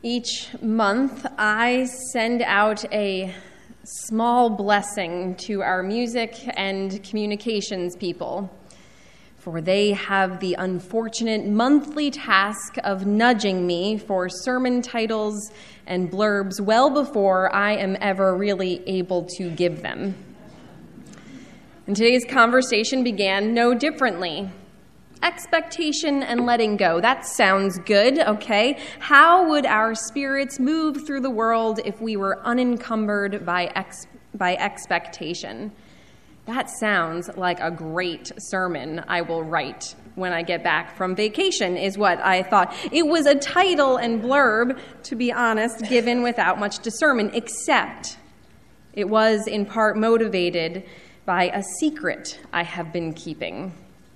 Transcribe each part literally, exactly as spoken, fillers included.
Each month, I send out a small blessing to our music and communications people, for they have the unfortunate monthly task of nudging me for sermon titles and blurbs well before I am ever really able to give them. And today's conversation began no differently. Expectation and letting go. That sounds good, okay? How would our spirits move through the world if we were unencumbered by ex- by expectation? That sounds like a great sermon I will write when I get back from vacation, is what I thought. It was a title and blurb, to be honest, given without much discernment, except it was in part motivated by a secret I have been keeping.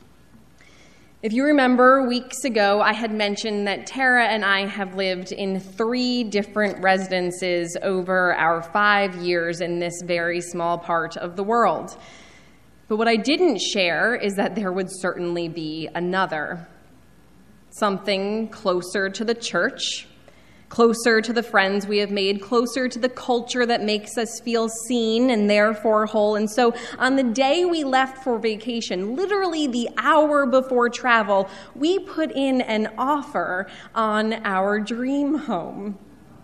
If you remember, weeks ago, I had mentioned that Tara and I have lived in three different residences over our five years in this very small part of the world. But what I didn't share is that there would certainly be another. Something closer to the church, closer to the friends we have made, closer to the culture that makes us feel seen and therefore whole. And so on the day we left for vacation, literally the hour before travel, we put in an offer on our dream home.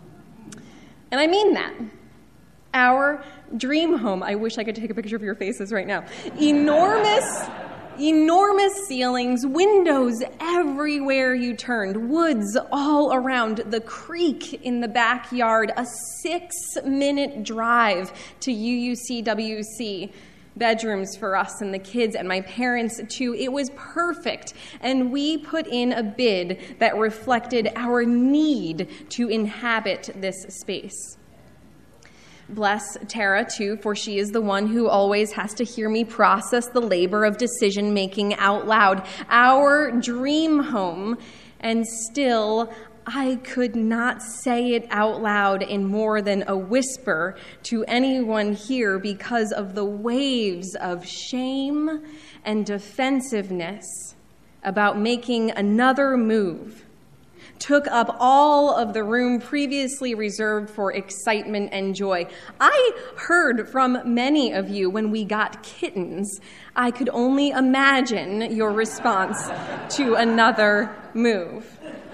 And I mean that. Our dream home. I wish I could take a picture of your faces right now. Enormous Enormous ceilings, windows everywhere you turned, woods all around, the creek in the backyard, a six-minute drive to U U C W C, bedrooms for us and the kids and my parents too. It was perfect, and we put in a bid that reflected our need to inhabit this space. Bless Tara, too, for she is the one who always has to hear me process the labor of decision-making out loud. Our dream home, and still I could not say it out loud in more than a whisper to anyone here because of the waves of shame and defensiveness about making another move. Took up all of the room previously reserved for excitement and joy. I heard from many of you when we got kittens. I could only imagine your response to another move.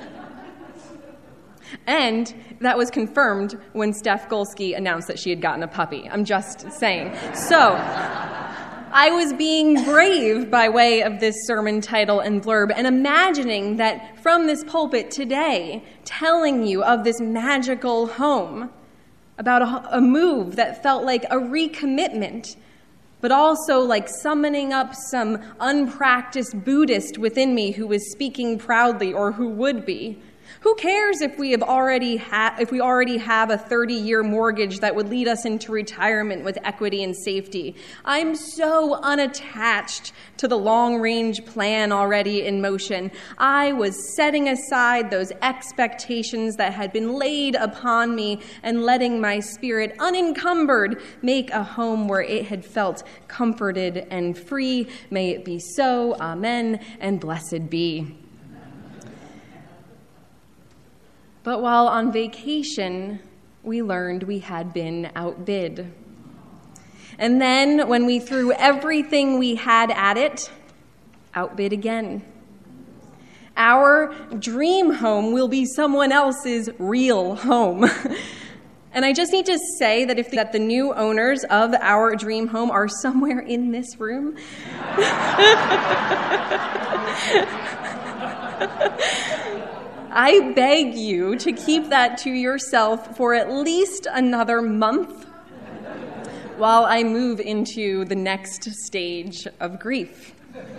And that was confirmed when Steph Golsky announced that she had gotten a puppy. I'm just saying. So I was being brave by way of this sermon title and blurb and imagining that from this pulpit today, telling you of this magical home, about a, a move that felt like a recommitment, but also like summoning up some unpracticed Buddhist within me who was speaking proudly or who would be. Who cares if we have already ha- if we already have a thirty-year mortgage that would lead us into retirement with equity and safety? I'm so unattached to the long-range plan already in motion. I was setting aside those expectations that had been laid upon me and letting my spirit, unencumbered, make a home where it had felt comforted and free. May it be so. Amen, and blessed be. But while on vacation, we learned we had been outbid. And then when we threw everything we had at it, outbid again. Our dream home will be someone else's real home. And I just need to say that if that the new owners of our dream home are somewhere in this room, I beg you to keep that to yourself for at least another month while I move into the next stage of grief.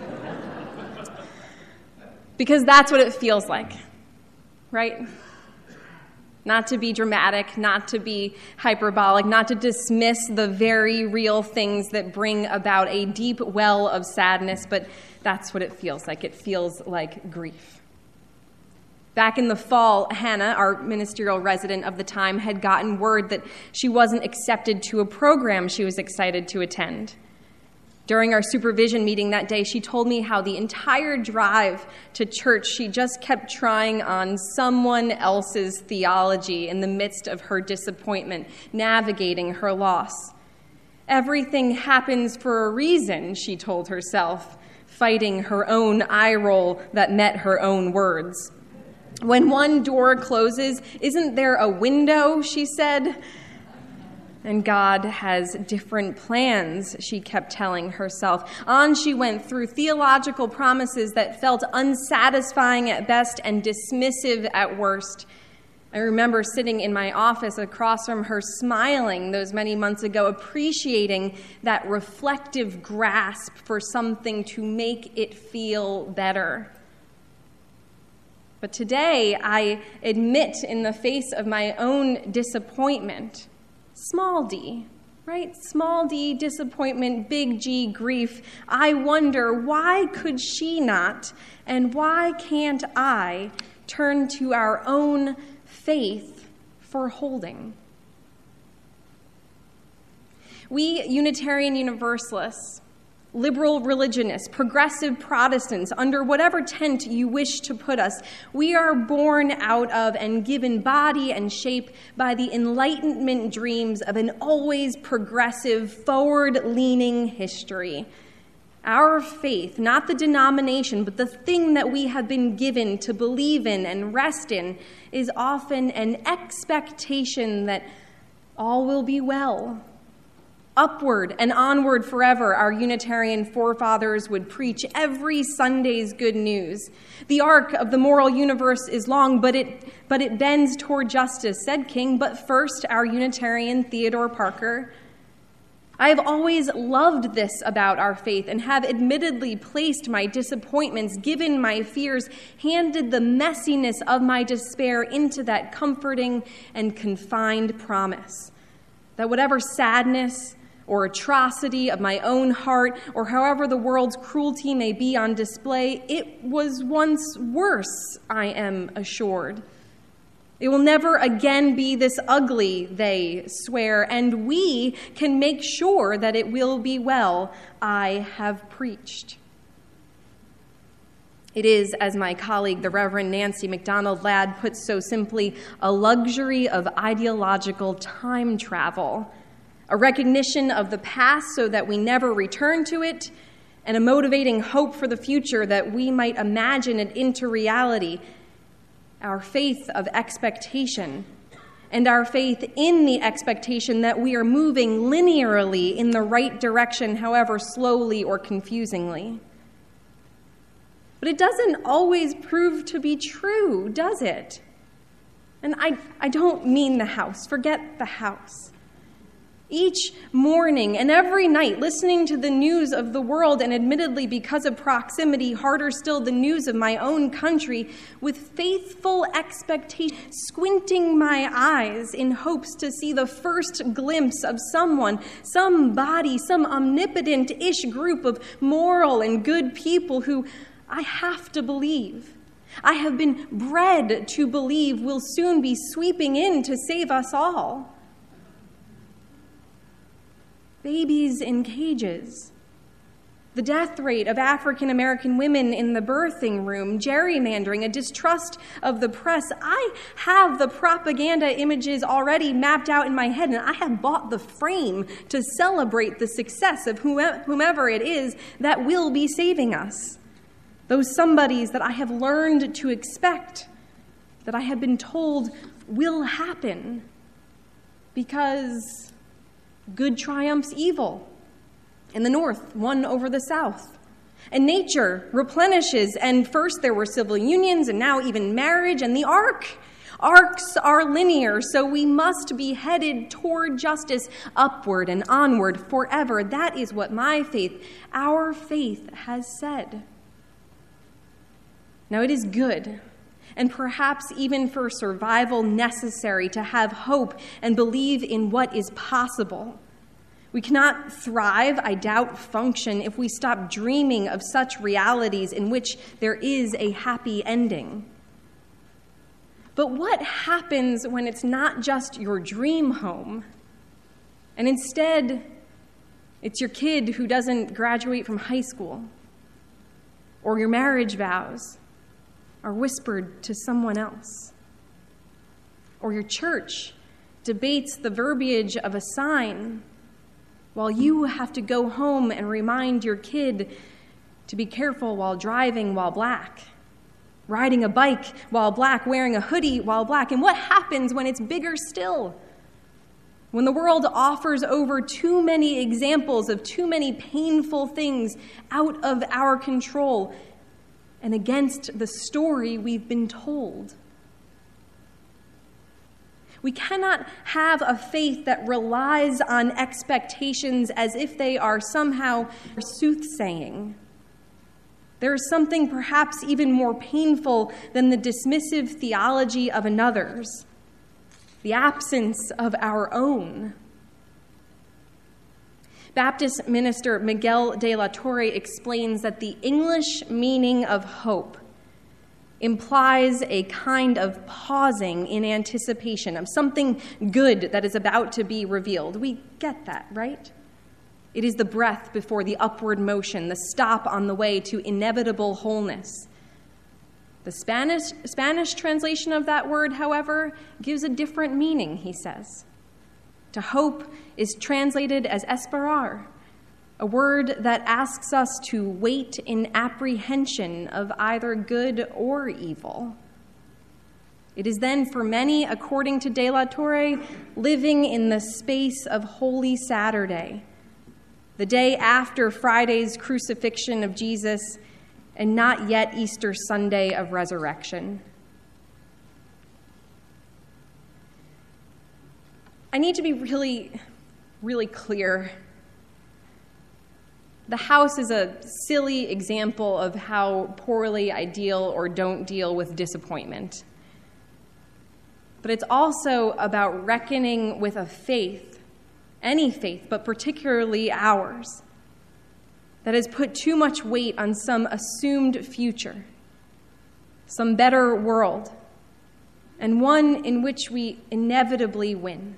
Because that's what it feels like, right? Not to be dramatic, not to be hyperbolic, not to dismiss the very real things that bring about a deep well of sadness, but that's what it feels like. It feels like grief. Back in the fall, Hannah, our ministerial resident of the time, had gotten word that she wasn't accepted to a program she was excited to attend. During our supervision meeting that day, she told me how the entire drive to church, she just kept trying on someone else's theology in the midst of her disappointment, navigating her loss. Everything happens for a reason, she told herself, fighting her own eye roll that met her own words. When one door closes, isn't there a window, she said? And God has different plans, she kept telling herself. On she went through theological promises that felt unsatisfying at best and dismissive at worst. I remember sitting in my office across from her, smiling those many months ago, appreciating that reflective grasp for something to make it feel better. But today, I admit in the face of my own disappointment, small d, right? Small d, disappointment, big G, grief. I wonder, why could she not, and why can't I turn to our own faith for holding? We Unitarian Universalists, liberal religionists, progressive Protestants, under whatever tent you wish to put us, we are born out of and given body and shape by the Enlightenment dreams of an always progressive, forward-leaning history. Our faith, not the denomination, but the thing that we have been given to believe in and rest in, is often an expectation that all will be well. Upward and onward forever, our Unitarian forefathers would preach every Sunday's good news. The arc of the moral universe is long, but it but it bends toward justice, said King. But first, our Unitarian Theodore Parker. I have always loved this about our faith and have admittedly placed my disappointments, given my fears, handed the messiness of my despair into that comforting and confined promise that whatever sadness or atrocity of my own heart, or however the world's cruelty may be on display, it was once worse, I am assured. It will never again be this ugly, they swear, and we can make sure that it will be well, I have preached. It is, as my colleague, the Reverend Nancy MacDonald Ladd puts so simply, a luxury of ideological time travel, a recognition of the past so that we never return to it, and a motivating hope for the future that we might imagine it into reality. Our faith of expectation, and our faith in the expectation that we are moving linearly in the right direction, however slowly or confusingly. But it doesn't always prove to be true, does it? And I, I don't mean the house. Forget the house. Each morning and every night, listening to the news of the world, and admittedly because of proximity, harder still, the news of my own country, with faithful expectation, squinting my eyes in hopes to see the first glimpse of someone, somebody, some omnipotent-ish group of moral and good people who I have to believe, I have been bred to believe, will soon be sweeping in to save us all. Babies in cages, the death rate of African American women in the birthing room, gerrymandering, a distrust of the press. I have the propaganda images already mapped out in my head, and I have bought the frame to celebrate the success of whomever it is that will be saving us. Those somebodies that I have learned to expect, that I have been told will happen, because good triumphs evil. In the north, one over the south. And nature replenishes, and first there were civil unions, and now even marriage, and the arc. Arcs are linear, so we must be headed toward justice, upward and onward forever. That is what my faith, our faith, has said. Now it is good, and perhaps even for survival necessary, to have hope and believe in what is possible. We cannot thrive, I doubt function, if we stop dreaming of such realities in which there is a happy ending. But what happens when it's not just your dream home, and instead It's your kid who doesn't graduate from high school, or your marriage vows are whispered to someone else, or your church debates the verbiage of a sign while you have to go home and remind your kid to be careful while driving while black, riding a bike while black, wearing a hoodie while black. And what happens when it's bigger still? When the world offers over too many examples of too many painful things out of our control and against the story we've been told. We cannot have a faith that relies on expectations as if they are somehow soothsaying. There is something perhaps even more painful than the dismissive theology of another's, the absence of our own. Baptist minister Miguel de la Torre explains that the English meaning of hope implies a kind of pausing in anticipation of something good that is about to be revealed. We get that, right? It is the breath before the upward motion, the stop on the way to inevitable wholeness. The Spanish, Spanish translation of that word, however, gives a different meaning, he says. To hope is translated as esperar, a word that asks us to wait in apprehension of either good or evil. It is then for many, according to De la Torre, living in the space of Holy Saturday, the day after Friday's crucifixion of Jesus and not yet Easter Sunday of resurrection. I need to be really, really clear. The house is a silly example of how poorly I deal or don't deal with disappointment. But it's also about reckoning with a faith, any faith, but particularly ours, that has put too much weight on some assumed future, some better world, and one in which we inevitably win.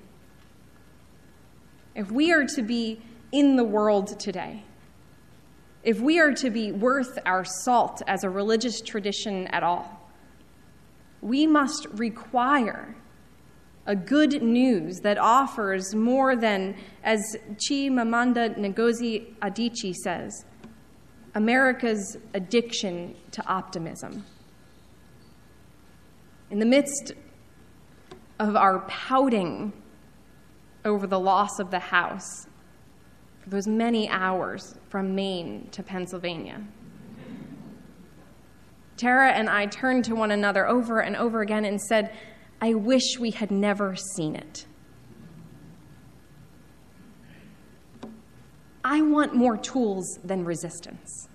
If we are to be in the world today, if we are to be worth our salt as a religious tradition at all, we must require a good news that offers more than, as Chimamanda Ngozi Adichie says, America's addiction to optimism. In the midst of our pouting over the loss of the house for those many hours from Maine to Pennsylvania, Tara and I turned to one another over and over again and said, I wish we had never seen it. I want more tools than resistance.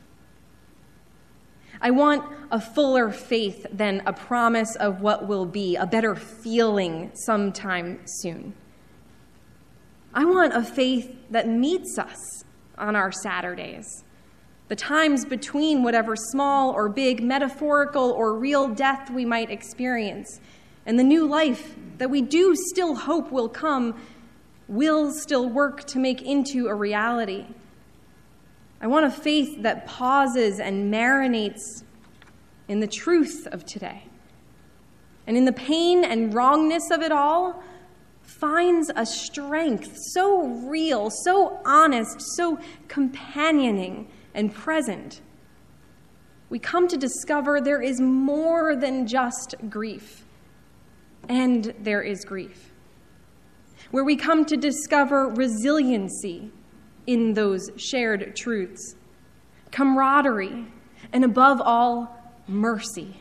I want a fuller faith than a promise of what will be, a better feeling sometime soon. I want a faith that meets us on our Saturdays, the times between whatever small or big, metaphorical or real death we might experience, and the new life that we do still hope will come, will still work to make into a reality. I want a faith that pauses and marinates in the truth of today, and in the pain and wrongness of it all, finds a strength so real, so honest, so companioning and present. We come to discover there is more than just grief, and there is grief. Where we come to discover resiliency in those shared truths, camaraderie, and above all, mercy.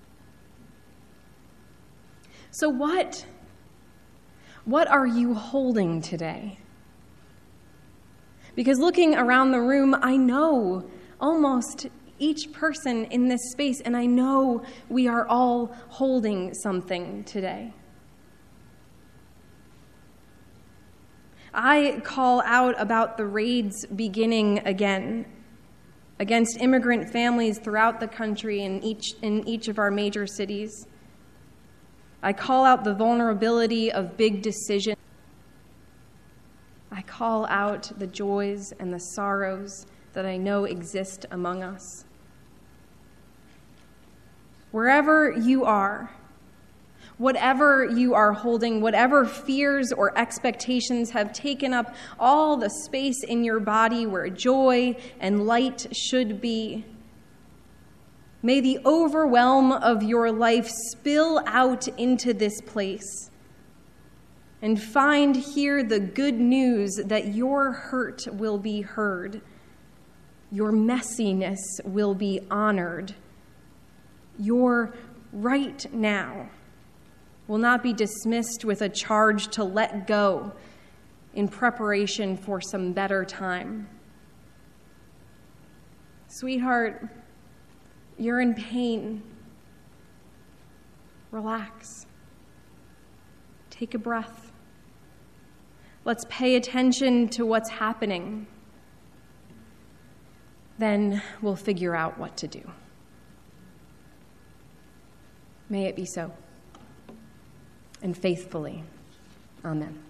So what, what are you holding today? Because looking around the room, I know almost each person in this space, and I know we are all holding something today. I call out about the raids beginning again against immigrant families throughout the country in each, in each of our major cities. I call out the vulnerability of big decisions. I I call out the joys and the sorrows that I know exist among us. Wherever you are, whatever you are holding, whatever fears or expectations have taken up all the space in your body where joy and light should be, may the overwhelm of your life spill out into this place and find here the good news that your hurt will be heard, your messiness will be honored, your right now will not be dismissed with a charge to let go in preparation for some better time. Sweetheart, you're in pain. Relax. Take a breath. Let's pay attention to what's happening. Then we'll figure out what to do. May it be so. And faithfully. Amen.